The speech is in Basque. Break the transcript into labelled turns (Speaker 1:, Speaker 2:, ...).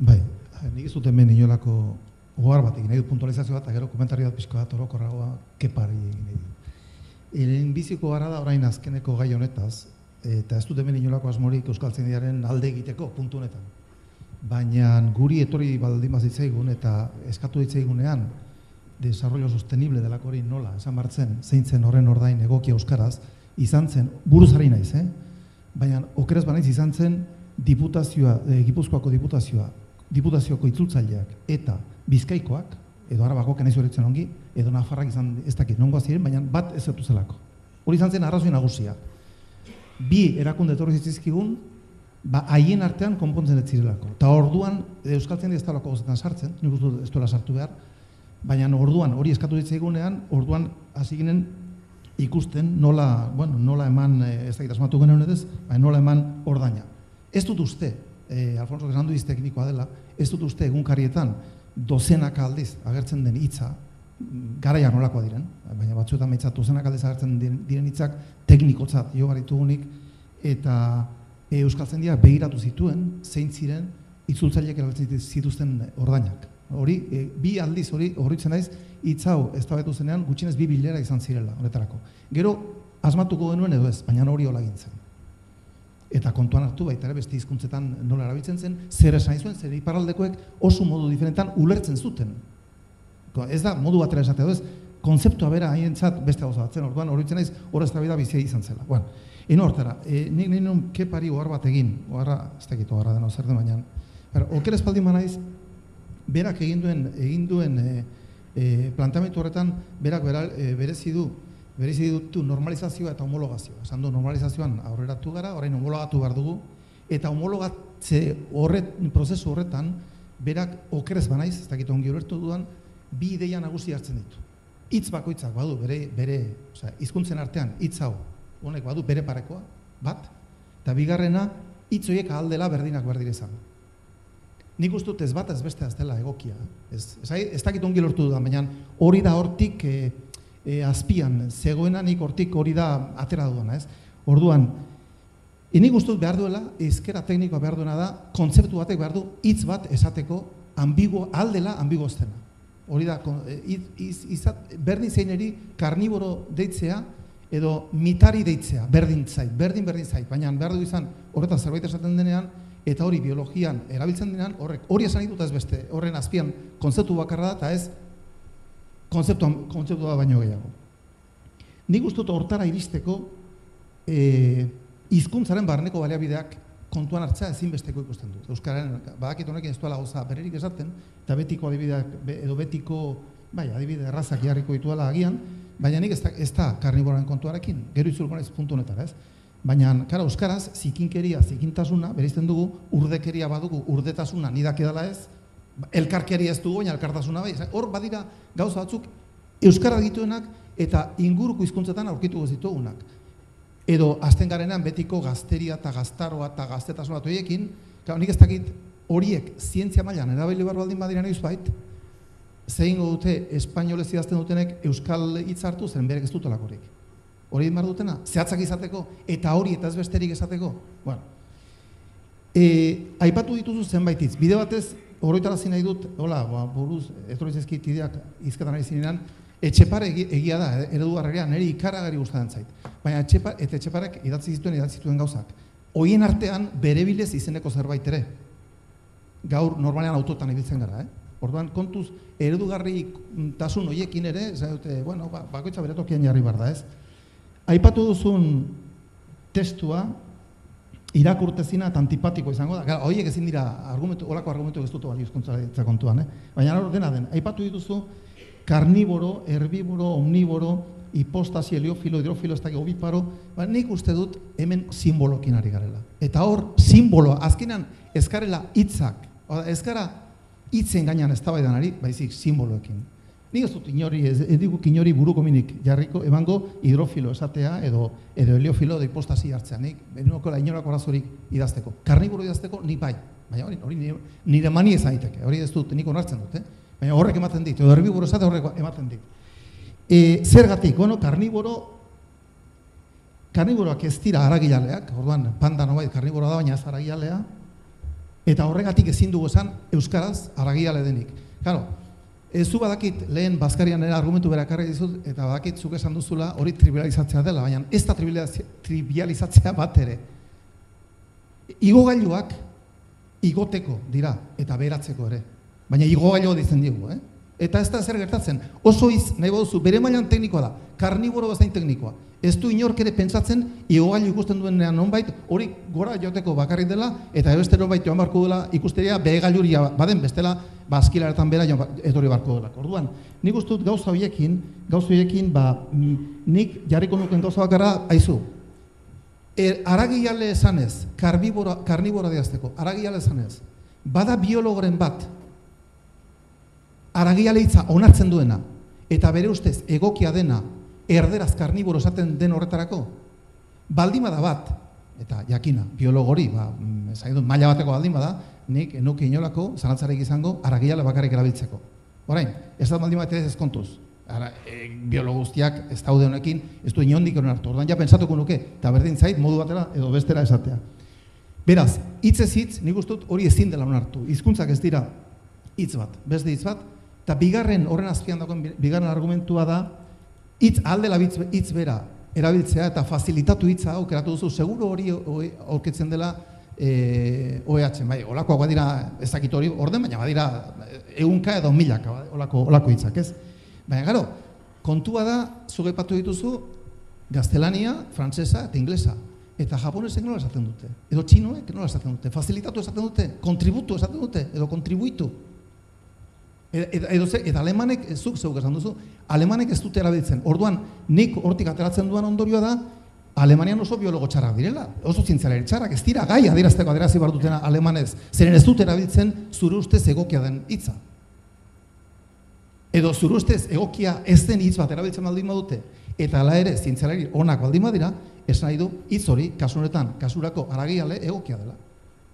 Speaker 1: Bai, nik ez dut hemen inolako ohar bat egin, nahi dut puntualizazio bat, eta gero komentario bat pixko bat orokorragoa kepari egin nahi dut. Lehenbiziko gara da orain azkeneko gai honetaz, eta ez dut hemen inolako asmorik euskaltzaindiaren alde egiteko puntu honetan. Baina guri etorri baldin bazitzaigun eta eskatu ditzaigunean desarrollo sostenible delako hori nola, esan bartzen, zein zen horren ordain egokia euskaraz, izan zen, buruzari naiz, baina okeraz banaiz izan zen diputazioa, Gipuzkoako diputazioko itzultzaileak eta Bizkaikoak, edo Arabakoak nahiz horretzen ongi, edo Nafarrak izan ez dakit nongoa ziren, baina bat ez zertu zelako. Hori izan zen arrazoi nagusia. Bi erakunde etorri zitzizkigun, haien artean konpontzen ez zirelako. Eta orduan, euskaltzaindia ez talako gozetan sartzen, nik uste ez duela sartu behar, baina orduan, hori eskatu ditzaigunean, orduan hasi ginen ikusten nola eman, ez dakit asmatu genuen edez, baina nola eman ordaina. Ez dut uste, Alfonso esan du teknikoa dela, ez dut uste egunkarietan dozenaka aldiz agertzen den hitza, garaiak nolakoa diren, baina batzuetan meitzat dozenaka aldiz agertzen diren hitzak teknikotzat jo baritugunik, eta euskaltzaindiak begiratu zituen, zein ziren itzultzaileek erabiltzen zituzten ordainak. Hori, bi aldiz horritzen naiz, hitz hau eztabaidatu zenean gutxienez 2 bilera izan zirela horretarako. Gero, asmatuko genuen edo ez, baina hori hola gintzen. Eta kontuan hartu baita ere beste hizkuntzetan nola erabiltzen zen, zer esan zuen, zer iparraldekoek oso modu diferentan ulertzen zuten. Ez da, modu batera esatea ez, konzeptua bera haientzat beste gauza batzen, orduan horretzen naiz, hor eztabaida bizia izan zela. Bueno, eno hortara, nik nahi nun kepari ohar bat egin, oharra, ez dakit oharra dena zer den baina, oker espaldin banaiz, berak egin duen planteamendu horretan, berak berezi dutu normalizazioa eta homologazioa. Esan du, normalizazioan aurreratu gara, orain homologatu behar dugu, eta homologatze prozesu horretan, berak okerez banaiz, ez dakit ongi ulertu dudan, bi ideia nagusi hartzen ditu. Hitz bakoitzak badu, hizkuntzen artean, hitz hau, honek badu bere parekoa, bat, eta bigarrena, hitz horiek ahaldela berdinak berdin izan. Nik uste dut ez bat ez beste ez dela egokia. Ez dakit ongi lortu dudan, baina hori da hortik azpian, zegoena nik hortik hori da atera dudana, ez? Orduan, nik uste dut behar duela, ezkera teknikoa behar duena da, kontzeptu batek behar du hitz bat esateko aldela ambiguoztena. Hori da, berdin zeineri karniboro deitzea edo mitari deitzea, berdin zait, baina behar du izan horretan zerbait esaten denean, eta hori biologian erabiltzen denean, hori esan dut ez beste, horren azpian kontzeptu bakarra da, eta ez kontzeptua baino gehiago. Nik uste dut hortara iristeko hizkuntzaren barneko baliabideak kontuan hartzea ezinbesteko ikusten dut. Euskararen, badakit honekin ez duela gauza bererik esaten, eta betiko adibideak, edo betiko, adibide errazak jarriko dituela agian, baina nik ez da karniboren kontuarekin, gero itzulko naiz puntu honetara, ez? Baina, kara, euskaraz, zikinkeria, zikintasuna, bereizten dugu, urdekeria badugu, urdetasuna nidak edala ez, elkarkeria ez dugu, baina elkartasuna bai. Hor badira gauza batzuk, euskara dituenak eta inguruko hizkuntzetan aurkituko ditugunak. Edo, azten garenean betiko gazteria eta gaztaroa eta gaztetasuna bat horiekin, nik ez dakit horiek zientzia mailan erabili behar baldin badiren eusbait, zein dute espainolez idazten dutenek euskal hitz hartu zen berek ez dutelakorik. Hori behar dutena, zehatzak izateko, eta hori eta ez besterik esateko. Bueno, aipatu dituzu zenbait hitz. Bide batez, oroitarazi nahi dut, buruz, etorri zezkit ideak izketan ari zinean, Etxepare egia da, eredugarrean, niri ikaragari gustatzen zait. Baina Etxeparek idatzi zituen gauzak. Hoien artean, bere bilez izeneko zerbait ere. Gaur, normalean autotan ibiltzen gara, Orduan, kontuz, eredugarri tasun hoiekin ere, bakoitza bere tokian jarri behar da, ez? Aipatu duzun testua, irakurtezina eta antipatiko izango da. Horiek ezin dira, olako argumentu ez dut balio hizkuntza kontuan, baina hor dena den, aipatu dituzu, karniboro, herbiboro, omniboro, hipostasi, heliofilo, hidrofilo, ez dakik oviparo, nik uste dut hemen simbolokin ari garela. Eta hor, simboloa, azkenean ez garela hitzak, ez gara hitzen gainean eztabaidan ari, baizik simboloekin. Nik ez dut inori buruko minik jarriko, emango hidrofilo esatea edo heliofilo edo hipostasi hartzea. Nik benunoko inorako arazorik idazteko. Karniboro idazteko nik bai, baina hori nire mani ez daiteke, hori ez dut, nik onartzen dut, baina horrek ematen dit, edo herbiboro esate horrek ematen dit. Zergatik, karniboroak ez dira aragilaleak, orduan panda nobait karniboroa da, baina ez aragilalea, Eta horregatik ezin dugu esan euskaraz aragiale denik. Claro, ez du badakit lehen Baskarian argumentu berakarri dizut, eta badakit zuk esan duzula hori trivializatzea dela, baina ez da trivializatzea bat ere. Igogailuak igoteko dira, eta beratzeko ere. Baina igogailua ditzen digu, Eta ez da zer gertatzen. Oso nahi baduzu, bere mailan teknikoa da, karniboro bezain teknikoa. Ez du inork ere pentsatzen, igogailu ikusten duenean nonbait, hori gora joteko bakarrik dela, eta beste nonbait joan barko dela ikusteria behegailuria baden bestela, askilaretan bera etorri barko dela. Orduan, nik uste dut gauza horiekin, nik jarriko nuken gauza bakarra, aizu, aragiale esanez, karnibora diazteko, aragiale esanez, bada biologoren bat, aragiale hitza onartzen duena, eta bere ustez egokia dena, erderaz karniboro esaten den horretarako, baldin bada bat, eta jakina, biologori, maila bateko baldin bada, nik enuke inolako, zalantzarek izango, aragiale bakarrik erabiltzeko. Orain, ez da baldin bat ez kontuz. Biologo guztiak ez daude honekin, ez du inondik honen hartu. Ordan ja pentsatuko nuke, eta berdin zait, modu batera edo bestera esatea. Beraz, hitzez hitz, nik uste dut hori ezin dela onartu. Hizkuntzak ez dira hitz bat, beste hitz bat, eta bigarren horren azpian dagoen bigarren argumentua da, hitz aldela hitz bera erabiltzea eta facilitatu hitza aukeratu duzu, seguru hori aurkitzen dela OEH, bai, olakoak badira ezakit hori orden, baina badira ehunka edo milaka, olako hitzak, ez? Baina, gero, kontua da, zuge patu dituzu, gaztelania, frantsesa eta inglesa. Eta japonesek nola esaten dute? Edo txinoek nola esaten dute? Facilitatu esaten dute? Kontributu esaten dute? Edo kontribuitu? Eta alemanek, zuk esan duzu, alemanek ez dute erabiltzen. Orduan, nik hortik ateratzen duan ondorioa da, Alemanian oso biologo txarrak direla, oso zientzialari txarrak, ez dira gai adierazteko adierazi behar dutena alemanez, zeren ez dute erabiltzen zure ustez egokia den hitza. Edo zure ustez egokia ez den hitz bat erabiltzen baldin badute, eta hala ere zientzialari onak baldin badira, esan nahi du hitz hori, kasu honetan, kasurako aragiale egokia dela.